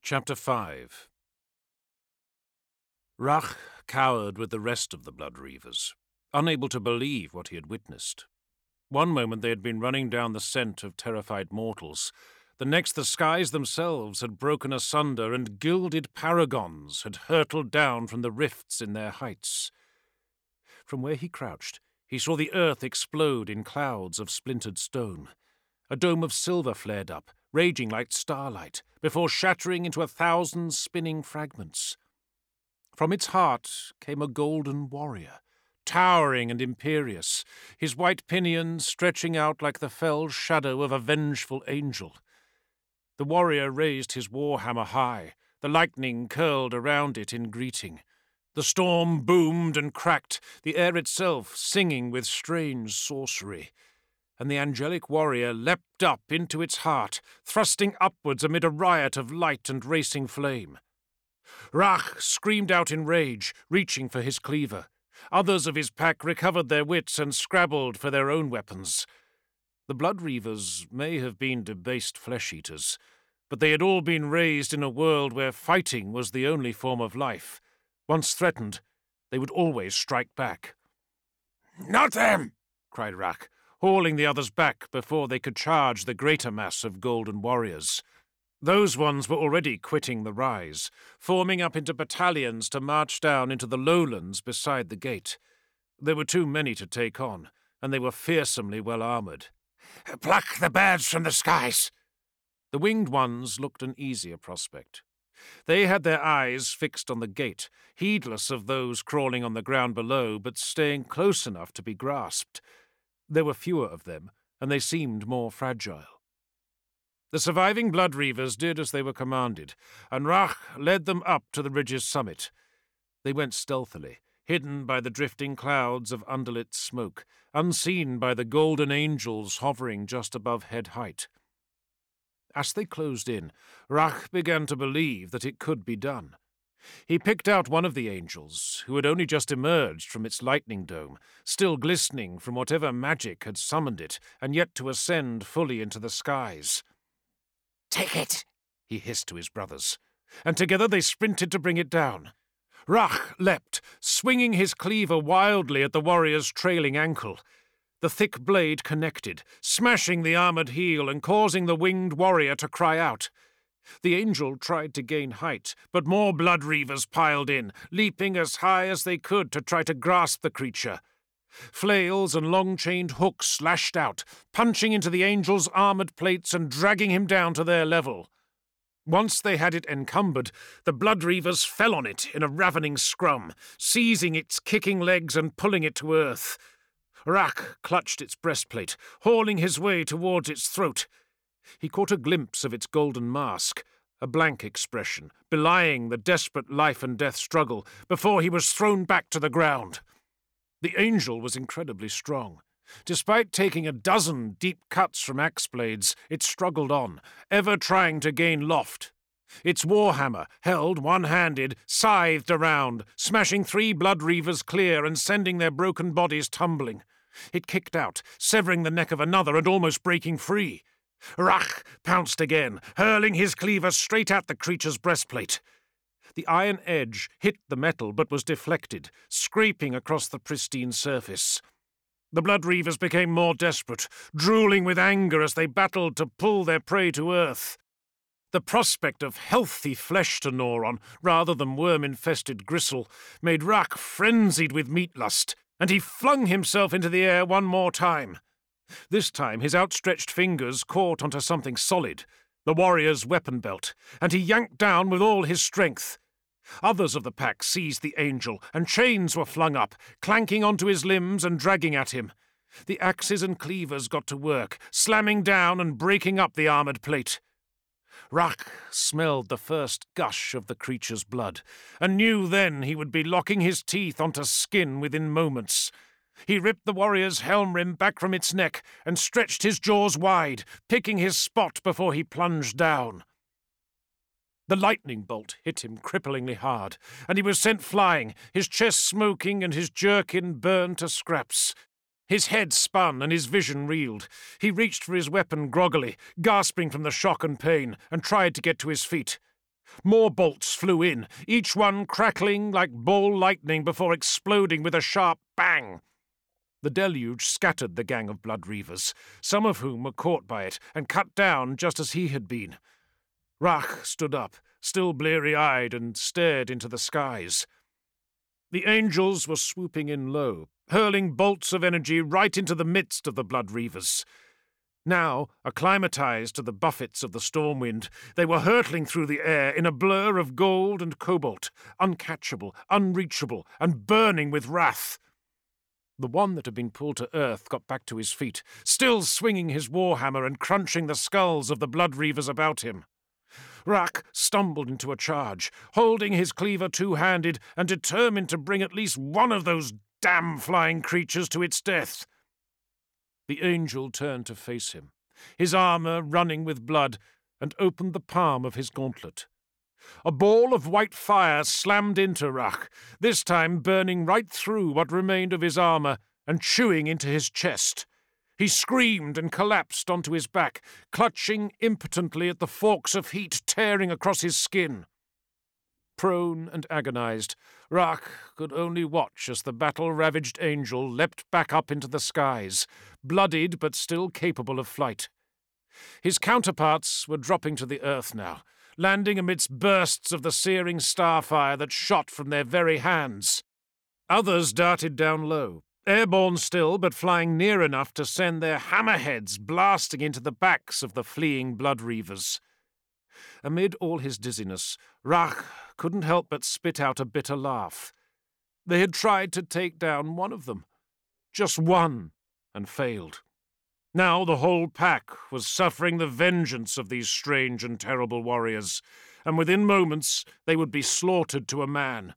Chapter 5. Rach cowered with the rest of the Blood Reavers, unable to believe what he had witnessed. One moment they had been running down the scent of terrified mortals. The next the skies themselves had broken asunder and gilded paragons had hurtled down from the rifts in their heights. From where he crouched, he saw the earth explode in clouds of splintered stone. A dome of silver flared up, raging like starlight, before shattering into 1,000 spinning fragments. From its heart came a golden warrior, towering and imperious, his white pinions stretching out like the fell shadow of a vengeful angel. The warrior raised his warhammer high, the lightning curled around it in greeting. The storm boomed and cracked, the air itself singing with strange sorcery. And the angelic warrior leapt up into its heart, thrusting upwards amid a riot of light and racing flame. Rach screamed out in rage, reaching for his cleaver. Others of his pack recovered their wits and scrabbled for their own weapons. The Blood Reavers may have been debased flesh-eaters, but they had all been raised in a world where fighting was the only form of life. Once threatened, they would always strike back. "Not them!" cried Rach, hauling the others back before they could charge the greater mass of golden warriors. Those ones were already quitting the rise, forming up into battalions to march down into the lowlands beside the gate. There were too many to take on, and they were fearsomely well armoured. "Pluck the birds from the skies!" The winged ones looked an easier prospect. They had their eyes fixed on the gate, heedless of those crawling on the ground below, but staying close enough to be grasped. There were fewer of them, and they seemed more fragile. The surviving Blood Reavers did as they were commanded, and Rach led them up to the ridge's summit. They went stealthily, hidden by the drifting clouds of underlit smoke, unseen by the golden angels hovering just above head height. As they closed in, Rach began to believe that it could be done. He picked out one of the angels, who had only just emerged from its lightning dome, still glistening from whatever magic had summoned it, and yet to ascend fully into the skies. "Take it," he hissed to his brothers, and together they sprinted to bring it down. Rach leapt, swinging his cleaver wildly at the warrior's trailing ankle. The thick blade connected, smashing the armoured heel and causing the winged warrior to cry out. The angel tried to gain height, but more Blood Reavers piled in, leaping as high as they could to try to grasp the creature. Flails and long-chained hooks lashed out, punching into the angel's armoured plates and dragging him down to their level. Once they had it encumbered, the Blood Reavers fell on it in a ravening scrum, seizing its kicking legs and pulling it to earth. Rach clutched its breastplate, hauling his way towards its throat. He caught a glimpse of its golden mask, a blank expression, belying the desperate life-and-death struggle, before he was thrown back to the ground. The angel was incredibly strong. Despite taking 12 deep cuts from axe blades, it struggled on, ever trying to gain loft. Its warhammer, held one-handed, scythed around, smashing 3 Blood Reavers clear and sending their broken bodies tumbling. It kicked out, severing the neck of another and almost breaking free. Rach pounced again, hurling his cleaver straight at the creature's breastplate. The iron edge hit the metal but was deflected, scraping across the pristine surface. The Blood Reavers became more desperate, drooling with anger as they battled to pull their prey to earth. The prospect of healthy flesh to gnaw on, rather than worm-infested gristle, made Rach frenzied with meat lust, and he flung himself into the air one more time. This time his outstretched fingers caught onto something solid, the warrior's weapon belt, and he yanked down with all his strength. Others of the pack seized the angel, and chains were flung up, clanking onto his limbs and dragging at him. The axes and cleavers got to work, slamming down and breaking up the armoured plate. Rach smelled the first gush of the creature's blood, and knew then he would be locking his teeth onto skin within moments. He ripped the warrior's helm rim back from its neck and stretched his jaws wide, picking his spot before he plunged down. The lightning bolt hit him cripplingly hard, and he was sent flying, his chest smoking and his jerkin burned to scraps. His head spun and his vision reeled. He reached for his weapon groggily, gasping from the shock and pain, and tried to get to his feet. More bolts flew in, each one crackling like ball lightning before exploding with a sharp bang. The deluge scattered the gang of Blood Reavers, some of whom were caught by it and cut down just as he had been. Rakh stood up, still bleary-eyed, and stared into the skies. The angels were swooping in low, hurling bolts of energy right into the midst of the Blood Reavers. Now, acclimatized to the buffets of the storm wind, they were hurtling through the air in a blur of gold and cobalt, uncatchable, unreachable, and burning with wrath. The one that had been pulled to earth got back to his feet, still swinging his warhammer and crunching the skulls of the Blood Reavers about him. Rakh stumbled into a charge, holding his cleaver two-handed and determined to bring at least one of those damn flying creatures to its death. The angel turned to face him, his armour running with blood, and opened the palm of his gauntlet. A ball of white fire slammed into Rakh, this time burning right through what remained of his armour and chewing into his chest. He screamed and collapsed onto his back, clutching impotently at the forks of heat tearing across his skin. Prone and agonized, Rakh could only watch as the battle-ravaged angel leapt back up into the skies, bloodied but still capable of flight. His counterparts were dropping to the earth now, landing amidst bursts of the searing starfire that shot from their very hands. Others darted down low, airborne still but flying near enough to send their hammerheads blasting into the backs of the fleeing Blood Reavers. Amid all his dizziness, Rakh couldn't help but spit out a bitter laugh. They had tried to take down one of them. Just one, and failed. Now the whole pack was suffering the vengeance of these strange and terrible warriors, and within moments they would be slaughtered to a man.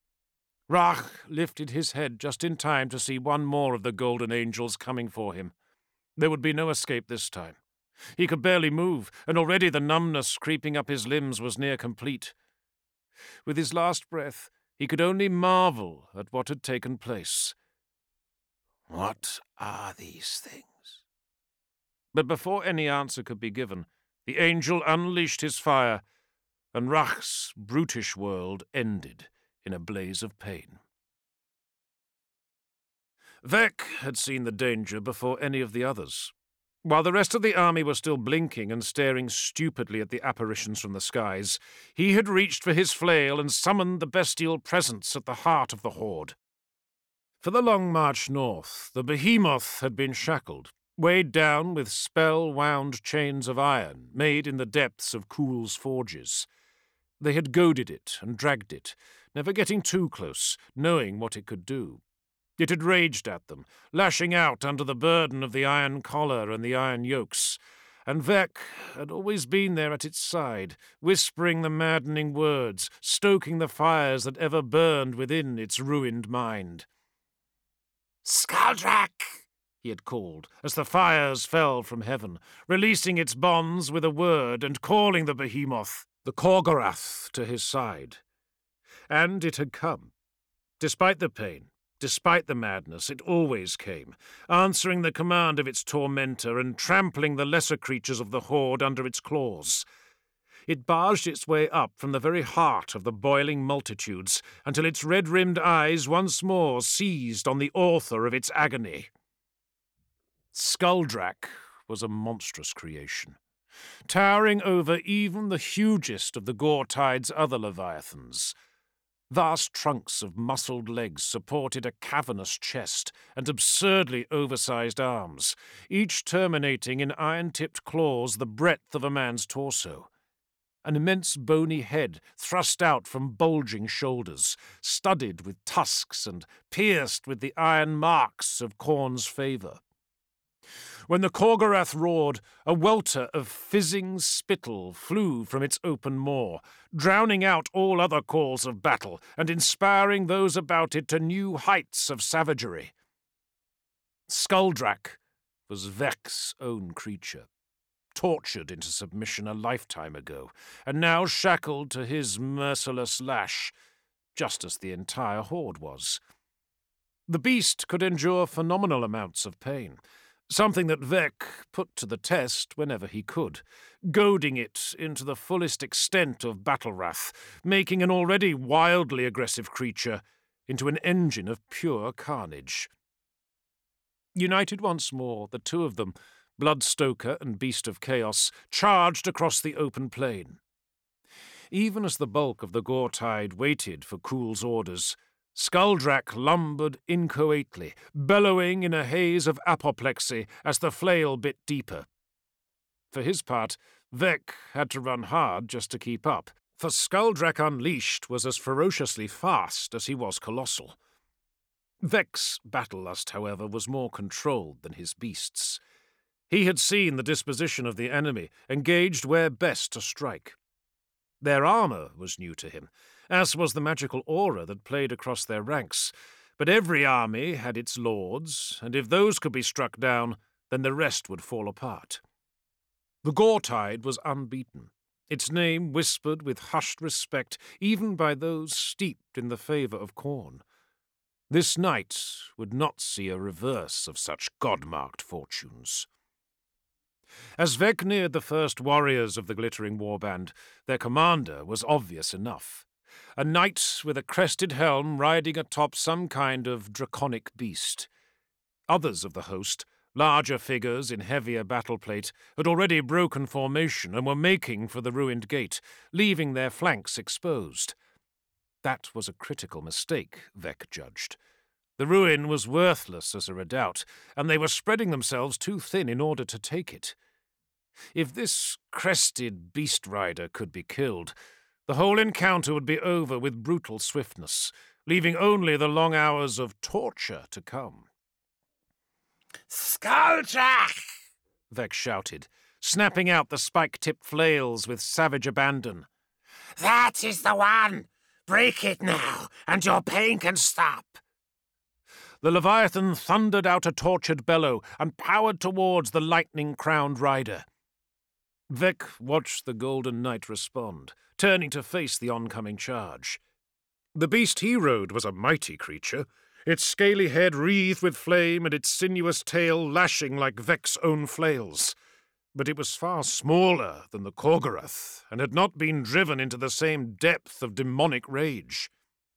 Rakh lifted his head just in time to see one more of the golden angels coming for him. There would be no escape this time. He could barely move, and already the numbness creeping up his limbs was near complete. With his last breath, he could only marvel at what had taken place. What are these things? But before any answer could be given, the angel unleashed his fire, and Rakh's brutish world ended in a blaze of pain. Vek had seen the danger before any of the others. While the rest of the army were still blinking and staring stupidly at the apparitions from the skies, he had reached for his flail and summoned the bestial presence at the heart of the horde. For the long march north, the behemoth had been shackled, weighed down with spell-wound chains of iron made in the depths of Kuul's forges. They had goaded it and dragged it, never getting too close, knowing what it could do. It had raged at them, lashing out under the burden of the iron collar and the iron yokes, and Vek had always been there at its side, whispering the maddening words, stoking the fires that ever burned within its ruined mind. "Skaldrak!" he had called, as the fires fell from heaven, releasing its bonds with a word and calling the behemoth, the Korgorath, to his side. And it had come. Despite the pain, despite the madness, it always came, answering the command of its tormentor and trampling the lesser creatures of the horde under its claws. It barged its way up from the very heart of the boiling multitudes until its red-rimmed eyes once more seized on the author of its agony. Skaldrak was a monstrous creation, towering over even the hugest of the Gore-Tide's other leviathans. Vast trunks of muscled legs supported a cavernous chest and absurdly oversized arms, each terminating in iron-tipped claws the breadth of a man's torso. An immense bony head thrust out from bulging shoulders, studded with tusks and pierced with the iron marks of Khorne's favour. When the Korgorath roared, a welter of fizzing spittle flew from its open maw, drowning out all other calls of battle and inspiring those about it to new heights of savagery. Skaldrak was Vek's own creature, tortured into submission a lifetime ago, and now shackled to his merciless lash, just as the entire horde was. The beast could endure phenomenal amounts of pain, something that Vec put to the test whenever he could, goading it into the fullest extent of battle wrath, making an already wildly aggressive creature into an engine of pure carnage. United once more, the two of them, Bloodstoker and Beast of Chaos, charged across the open plain. Even as the bulk of the Gore-Tide waited for Cool's orders, Skuldrak lumbered inchoately, bellowing in a haze of apoplexy as the flail bit deeper. For his part, Vec had to run hard just to keep up, for Skuldrak Unleashed was as ferociously fast as he was colossal. Vec's battle lust, however, was more controlled than his beast's. He had seen the disposition of the enemy, engaged where best to strike. Their armor was new to him, as was the magical aura that played across their ranks, but every army had its lords, and if those could be struck down, then the rest would fall apart. The Gore-Tide was unbeaten, its name whispered with hushed respect even by those steeped in the favour of Khorne. This night would not see a reverse of such god-marked fortunes. As Vec neared the first warriors of the glittering warband, their commander was obvious enough. A knight with a crested helm riding atop some kind of draconic beast. Others of the host, larger figures in heavier battleplate, had already broken formation and were making for the ruined gate, leaving their flanks exposed. That was a critical mistake, Vec judged. The ruin was worthless as a redoubt, and they were spreading themselves too thin in order to take it. If this crested beast rider could be killed, the whole encounter would be over with brutal swiftness, leaving only the long hours of torture to come. "Skuldrak!" Vec shouted, snapping out the spike-tipped flails with savage abandon. "That is the one! Break it now, and your pain can stop!" The Leviathan thundered out a tortured bellow and powered towards the lightning-crowned rider. Vec watched the Golden Knight respond, turning to face the oncoming charge. The beast he rode was a mighty creature, its scaly head wreathed with flame and its sinuous tail lashing like Vec's own flails. But it was far smaller than the Korgorath and had not been driven into the same depth of demonic rage.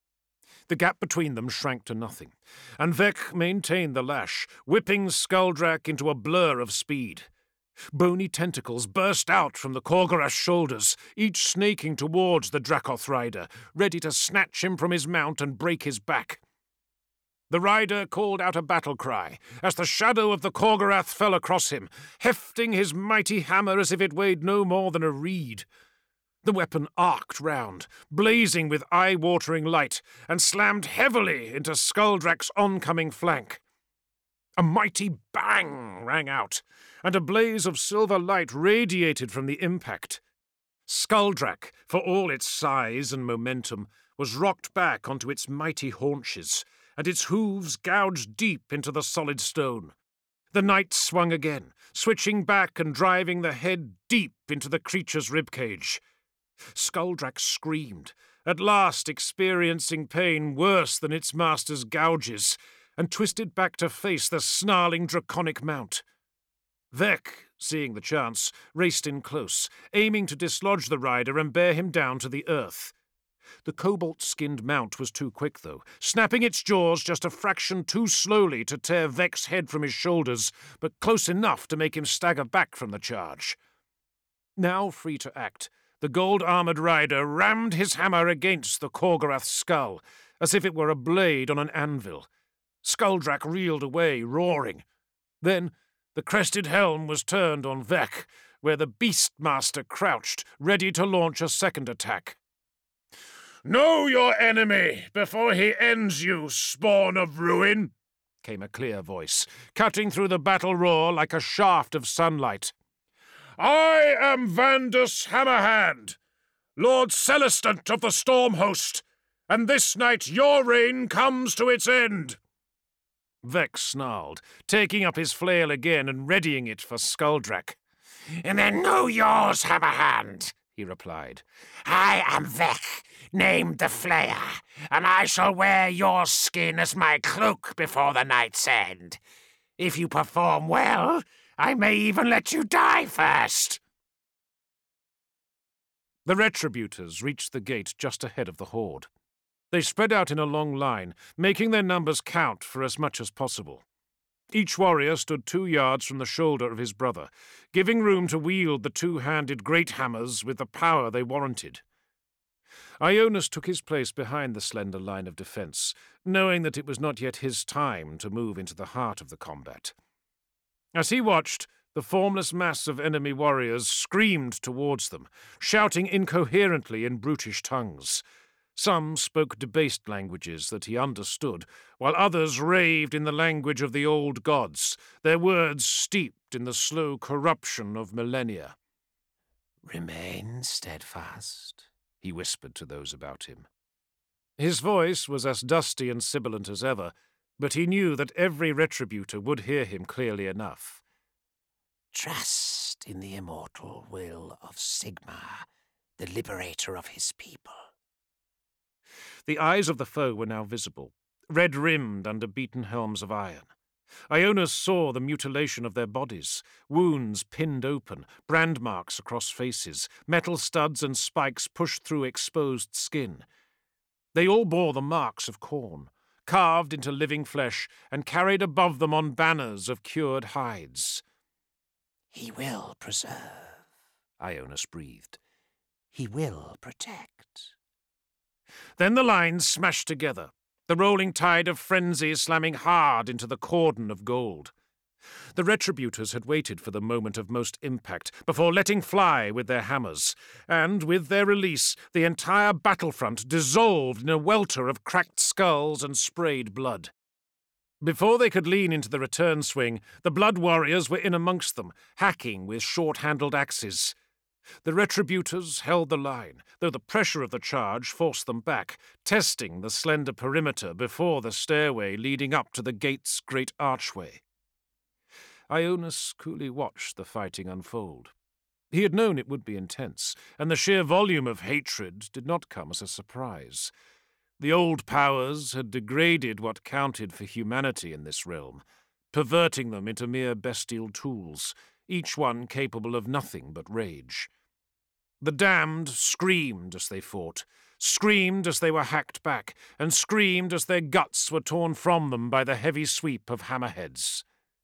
The gap between them shrank to nothing, and Vec maintained the lash, whipping Skuldrak into a blur of speed. Bony tentacles burst out from the Korgorath's shoulders, each snaking towards the Dracoth rider, ready to snatch him from his mount and break his back. The rider called out a battle cry as the shadow of the Korgorath fell across him, hefting his mighty hammer as if it weighed no more than a reed. The weapon arced round, blazing with eye-watering light, and slammed heavily into Skuldrak's oncoming flank. A mighty bang rang out, and a blaze of silver light radiated from the impact. Skuldrak, for all its size and momentum, was rocked back onto its mighty haunches, and its hooves gouged deep into the solid stone. The knight swung again, switching back and driving the head deep into the creature's ribcage. Skuldrak screamed, at last experiencing pain worse than its master's gouges, and twisted back to face the snarling draconic mount. Vec, seeing the chance, raced in close, aiming to dislodge the rider and bear him down to the earth. The cobalt-skinned mount was too quick, though, snapping its jaws just a fraction too slowly to tear Vec's head from his shoulders, but close enough to make him stagger back from the charge. Now free to act, the gold-armoured rider rammed his hammer against the Korgorath's skull, as if it were a blade on an anvil. Skuldrak reeled away, roaring. Then the crested helm was turned on Vec, where the Beastmaster crouched, ready to launch a second attack. "Know your enemy before he ends you, spawn of ruin!" came a clear voice, cutting through the battle roar like a shaft of sunlight. "I am Vandus Hammerhand, Lord Celestant of the Storm Host, and this night your reign comes to its end." Vec snarled, taking up his flail again and readying it for Skuldrak. "And then know yours, Hammerhand," he replied. "I am Vec, named the Flayer, and I shall wear your skin as my cloak before the night's end. If you perform well, I may even let you die first. The Retributors reached the gate just ahead of the horde. They spread out in a long line, making their numbers count for as much as possible. Each warrior stood 2 yards from the shoulder of his brother, giving room to wield the 2-handed great hammers with the power they warranted. Ionas took his place behind the slender line of defense, knowing that it was not yet his time to move into the heart of the combat. As he watched, the formless mass of enemy warriors screamed towards them, shouting incoherently in brutish tongues. Some spoke debased languages that he understood, while others raved in the language of the old gods, their words steeped in the slow corruption of millennia. "Remain steadfast," he whispered to those about him. His voice was as dusty and sibilant as ever, but he knew that every Retributor would hear him clearly enough. "Trust in the immortal will of Sigmar, the liberator of his people." The eyes of the foe were now visible, red-rimmed under beaten helms of iron. Ionas saw the mutilation of their bodies, wounds pinned open, brand marks across faces, metal studs and spikes pushed through exposed skin. They all bore the marks of Khorne, carved into living flesh and carried above them on banners of cured hides. "He will preserve," Ionas breathed. "He will protect." Then the lines smashed together, the rolling tide of frenzy slamming hard into the cordon of gold. The Retributors had waited for the moment of most impact before letting fly with their hammers, and with their release, the entire battlefront dissolved in a welter of cracked skulls and sprayed blood. Before they could lean into the return swing, the Blood Warriors were in amongst them, hacking with short-handled axes. The Retributors held the line, though the pressure of the charge forced them back, testing the slender perimeter before the stairway leading up to the gate's great archway. Ionas coolly watched the fighting unfold. He had known it would be intense, and the sheer volume of hatred did not come as a surprise. The old powers had degraded what counted for humanity in this realm, perverting them into mere bestial tools, each one capable of nothing but rage. The damned screamed as they fought, screamed as they were hacked back, and screamed as their guts were torn from them by the heavy sweep of hammerheads.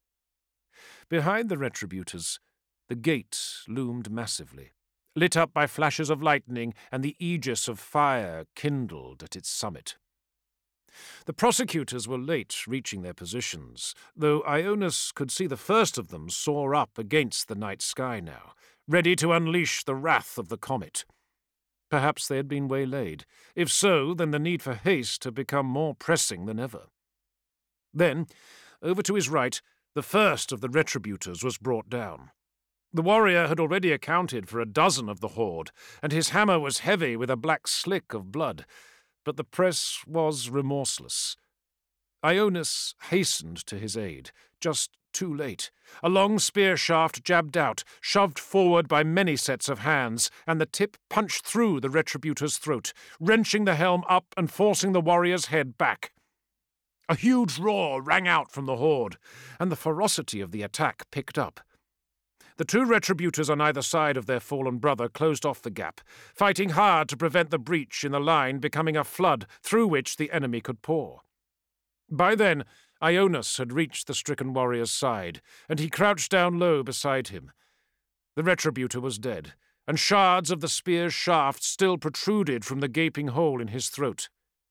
Behind the Retributors, the gate loomed massively, lit up by flashes of lightning and the aegis of fire kindled at its summit. The prosecutors were late reaching their positions, though Ionas could see the first of them soar up against the night sky now, ready to unleash the wrath of the comet. Perhaps they had been waylaid. If so, then the need for haste had become more pressing than ever. Then, over to his right, the first of the Retributors was brought down. The warrior had already accounted for a dozen of the horde, and his hammer was heavy with a black slick of blood, but the press was remorseless. Ionas hastened to his aid, just too late. A long spear shaft jabbed out, shoved forward by many sets of hands, and the tip punched through the Retributor's throat, wrenching the helm up and forcing the warrior's head back. A huge roar rang out from the horde, and the ferocity of the attack picked up. The 2 Retributors on either side of their fallen brother closed off the gap, fighting hard to prevent the breach in the line becoming a flood through which the enemy could pour. By then, Ionas had reached the stricken warrior's side, and he crouched down low beside him. The Retributor was dead, and shards of the spear's shaft still protruded from the gaping hole in his throat.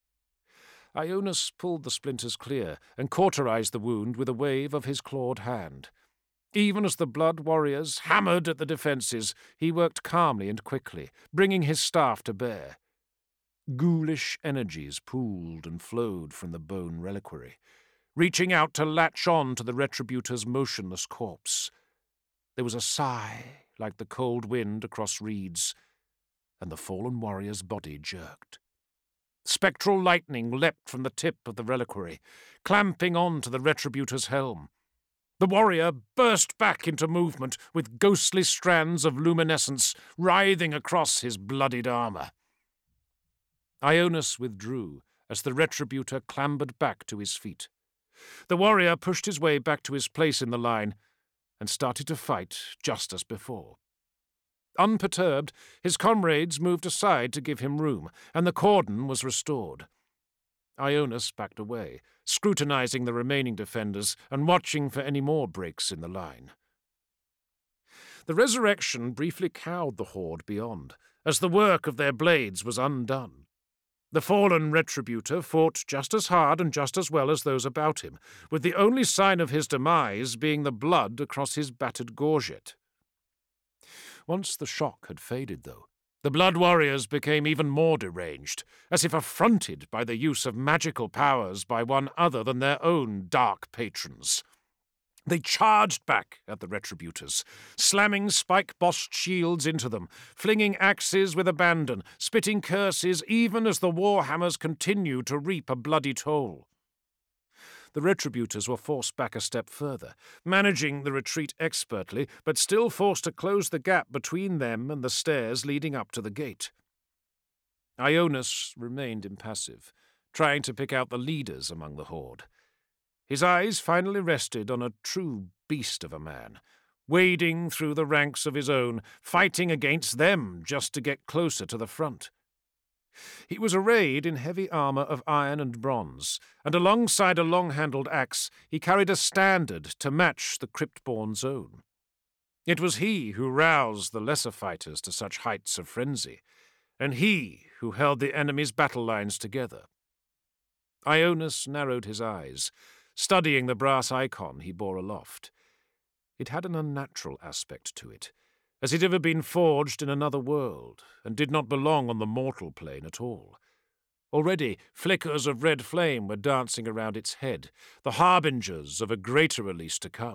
Ionas pulled the splinters clear and cauterized the wound with a wave of his clawed hand. Even as the Blood Warriors hammered at the defences, he worked calmly and quickly, bringing his staff to bear. Ghoulish energies pooled and flowed from the bone reliquary, reaching out to latch on to the Retributor's motionless corpse. There was a sigh like the cold wind across reeds, and the fallen warrior's body jerked. Spectral lightning leapt from the tip of the reliquary, clamping on to the Retributor's helm. The warrior burst back into movement with ghostly strands of luminescence writhing across his bloodied armour. Ionas withdrew as the Retributor clambered back to his feet. The warrior pushed his way back to his place in the line and started to fight just as before. Unperturbed, his comrades moved aside to give him room, and the cordon was restored. Ionas backed away, scrutinizing the remaining defenders and watching for any more breaks in the line. The resurrection briefly cowed the horde beyond, as the work of their blades was undone. The fallen retributor fought just as hard and just as well as those about him, with the only sign of his demise being the blood across his battered gorget. Once the shock had faded, though, the Blood Warriors became even more deranged, as if affronted by the use of magical powers by one other than their own dark patrons. They charged back at the retributors, slamming spike-bossed shields into them, flinging axes with abandon, spitting curses even as the warhammers continued to reap a bloody toll. The retributors were forced back a step further, managing the retreat expertly, but still forced to close the gap between them and the stairs leading up to the gate. Ionas remained impassive, trying to pick out the leaders among the horde. His eyes finally rested on a true beast of a man, wading through the ranks of his own, fighting against them just to get closer to the front. He was arrayed in heavy armor of iron and bronze, and alongside a long-handled axe he carried a standard to match the Cryptborn's own. It was he who roused the lesser fighters to such heights of frenzy, and he who held the enemy's battle lines together. Ionas narrowed his eyes, studying the brass icon he bore aloft. It had an unnatural aspect to it, as it had ever been forged in another world, and did not belong on the mortal plane at all. Already flickers of red flame were dancing around its head, the harbingers of a greater release to come.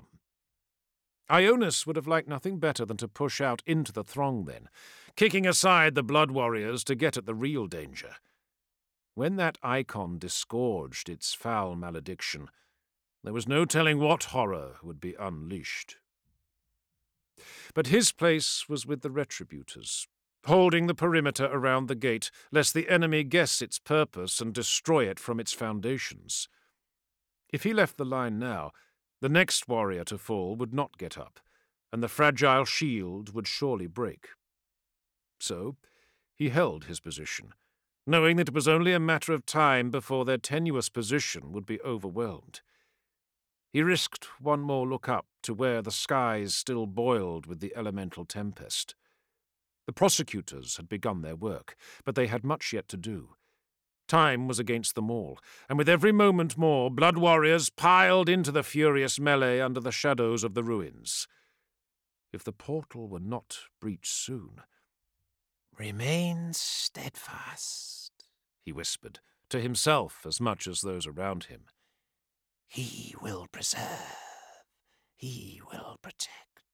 Ionas would have liked nothing better than to push out into the throng then, kicking aside the Blood Warriors to get at the real danger. When that icon disgorged its foul malediction, there was no telling what horror would be unleashed. But his place was with the retributors, holding the perimeter around the gate, lest the enemy guess its purpose and destroy it from its foundations. If he left the line now, the next warrior to fall would not get up, and the fragile shield would surely break. So he held his position, knowing that it was only a matter of time before their tenuous position would be overwhelmed. He risked one more look up to where the skies still boiled with the elemental tempest. The prosecutors had begun their work, but they had much yet to do. Time was against them all, and with every moment more, Blood Warriors piled into the furious melee under the shadows of the ruins. If the portal were not breached soon— "Remain steadfast," he whispered, to himself as much as those around him. "He will preserve. He will protect."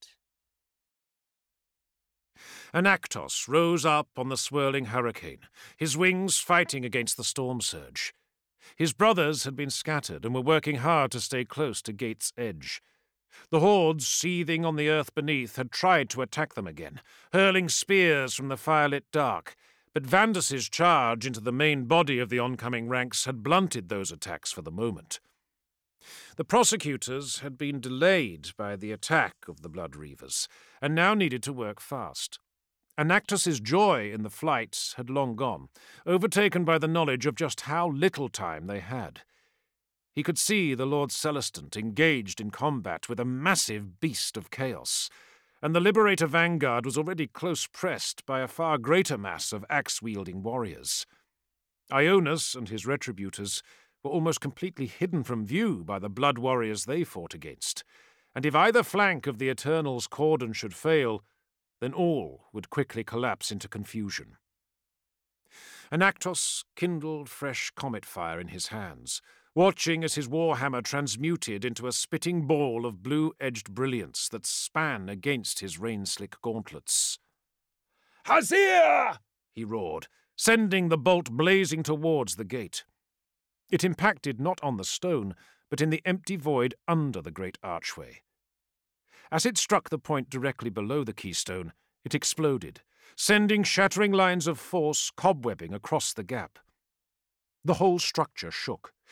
Anactos rose up on the swirling hurricane, his wings fighting against the storm surge. His brothers had been scattered and were working hard to stay close to Gate's edge. The hordes seething on the earth beneath had tried to attack them again, hurling spears from the firelit dark, but Vandus's charge into the main body of the oncoming ranks had blunted those attacks for the moment. The prosecutors had been delayed by the attack of the Blood Reavers, and now needed to work fast. Anactus's joy in the flight had long gone, overtaken by the knowledge of just how little time they had. He could see the Lord Celestant engaged in combat with a massive beast of chaos, and the Liberator vanguard was already close pressed by a far greater mass of axe-wielding warriors. Ionas and his retributors were almost completely hidden from view by the Blood Warriors they fought against, and if either flank of the Eternal's cordon should fail, then all would quickly collapse into confusion. Anactos kindled fresh comet fire in his hands, watching as his warhammer transmuted into a spitting ball of blue-edged brilliance that span against his rain-slick gauntlets. "Hazir!" he roared, sending the bolt blazing towards the gate. It impacted not on the stone, but in the empty void under the great archway. As it struck the point directly below the keystone, it exploded, sending shattering lines of force cobwebbing across the gap. The whole structure shook,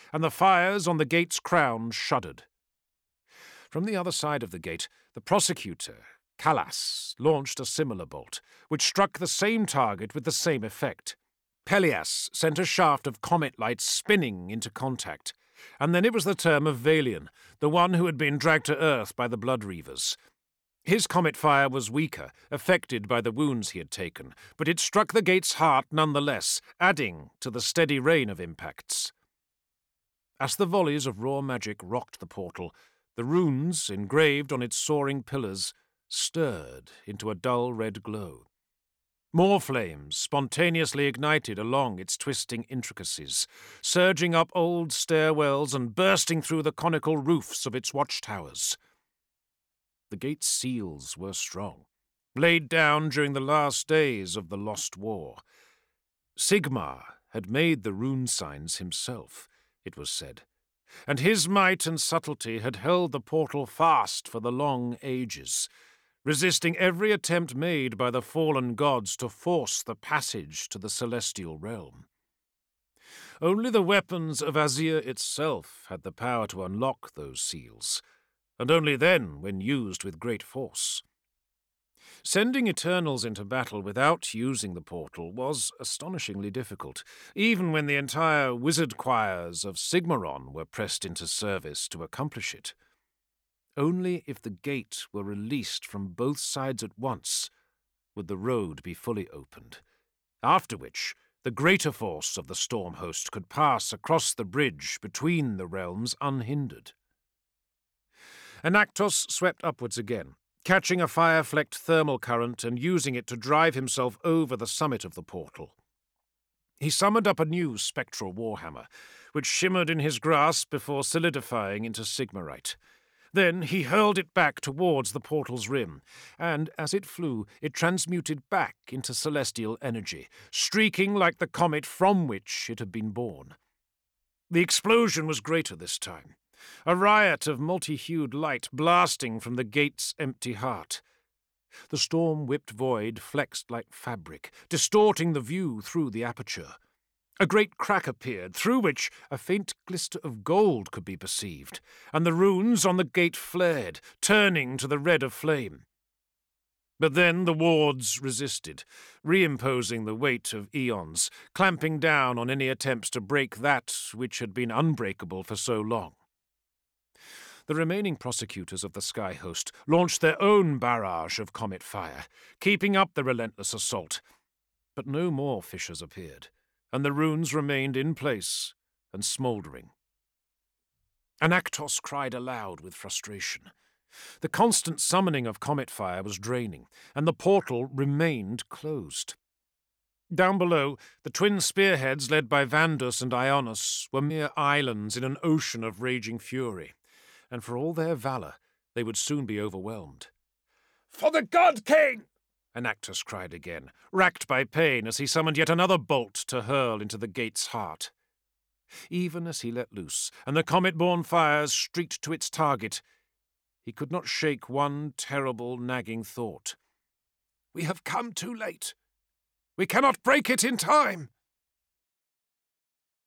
and the fires on the gate's crown shuddered. From the other side of the gate, the prosecutor, Callas, launched a similar bolt, which struck the same target with the same effect. Pelias sent a shaft of comet light spinning into contact, and then it was the turn of Valian, the one who had been dragged to Earth by the Bloodreavers. His comet fire was weaker, affected by the wounds he had taken, but it struck the gate's heart nonetheless, adding to the steady rain of impacts. As the volleys of raw magic rocked the portal, the runes engraved on its soaring pillars stirred into a dull red glow. More flames spontaneously ignited along its twisting intricacies, surging up old stairwells and bursting through the conical roofs of its watchtowers. The gate's seals were strong, laid down during the last days of the Lost War. Sigmar had made the rune signs himself, it was said, and his might and subtlety had held the portal fast for the long ages, resisting every attempt made by the fallen gods to force the passage to the celestial realm. Only the weapons of Azir itself had the power to unlock those seals, and only then when used with great force. Sending Eternals into battle without using the portal was astonishingly difficult, even when the entire wizard choirs of Sigmaron were pressed into service to accomplish it. Only if the gate were released from both sides at once would the road be fully opened, after which the greater force of the storm host could pass across the bridge between the realms unhindered. Anactos swept upwards again, catching a fire-flecked thermal current and using it to drive himself over the summit of the portal. He summoned up a new spectral warhammer, which shimmered in his grasp before solidifying into Sigmarite. Then he hurled it back towards the portal's rim, and as it flew, it transmuted back into celestial energy, streaking like the comet from which it had been born. The explosion was greater this time, a riot of multi-hued light blasting from the gate's empty heart. The storm-whipped void flexed like fabric, distorting the view through the aperture. A great crack appeared, through which a faint glister of gold could be perceived, and the runes on the gate flared, turning to the red of flame. But then the wards resisted, reimposing the weight of eons, clamping down on any attempts to break that which had been unbreakable for so long. The remaining prosecutors of the Sky Host launched their own barrage of comet fire, keeping up the relentless assault. But no more fissures appeared, and the runes remained in place and smouldering. Anactos cried aloud with frustration. The constant summoning of comet fire was draining, and the portal remained closed. Down below, the twin spearheads led by Vandus and Ionis were mere islands in an ocean of raging fury, and for all their valour, they would soon be overwhelmed. "For the God King!" Anactus cried again, racked by pain as he summoned yet another bolt to hurl into the gate's heart. Even as he let loose, and the comet-borne fires streaked to its target, he could not shake one terrible, nagging thought. "We have come too late. We cannot break it in time."